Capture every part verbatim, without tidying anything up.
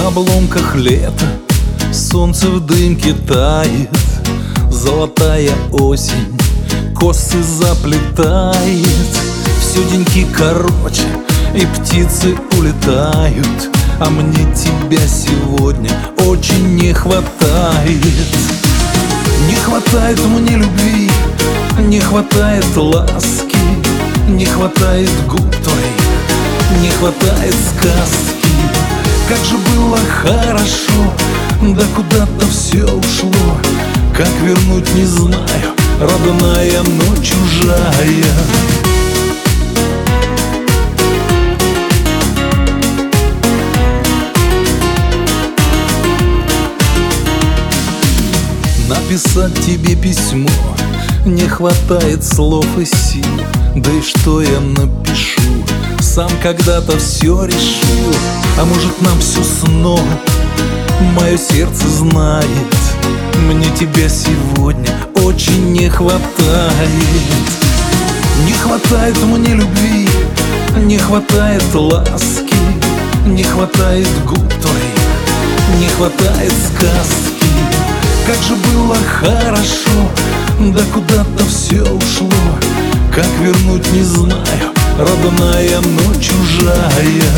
обломках лета солнце в дымке тает, золотая осень косы заплетает. Все деньки короче, и птицы улетают, а мне тебя сегодня очень не хватает. Не хватает мне любви, не хватает ласки, не хватает губ твоих, не хватает сказки. Как же было хорошо, да куда-то все ушло. Как вернуть не знаю, родная, но чужая. Написать тебе письмо не хватает слов и сил. Да и что я напишу? Сам когда-то все решил. А может, нам все снова? Мое сердце знает, мне тебя сегодня очень не хватает. Не хватает мне любви, не хватает ласки, не хватает губ твоих, не хватает сказки. Как же было хорошо, да куда-то все ушло. Как вернуть не знаю, родная, но чужая.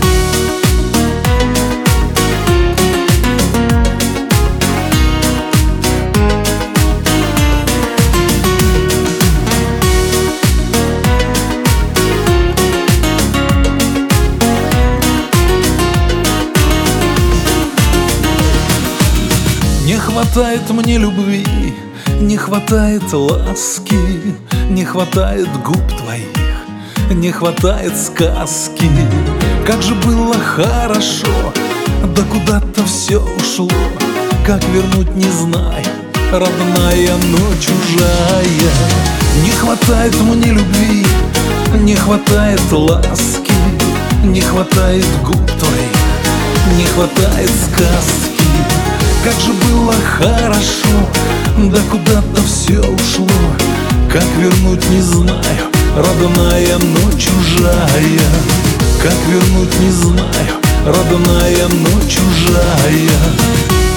Не хватает мне любви, не хватает ласки, не хватает губ твоих, не хватает сказки. Как же было хорошо, да куда-то все ушло. Как вернуть не знаю, родная, но чужая. Не хватает мне любви, не хватает ласки, не хватает губ твоих, не хватает сказки. Как же было хорошо, да куда-то все ушло. Как вернуть не знаю, родная, но чужая. Как вернуть не знаю, родная, но чужая.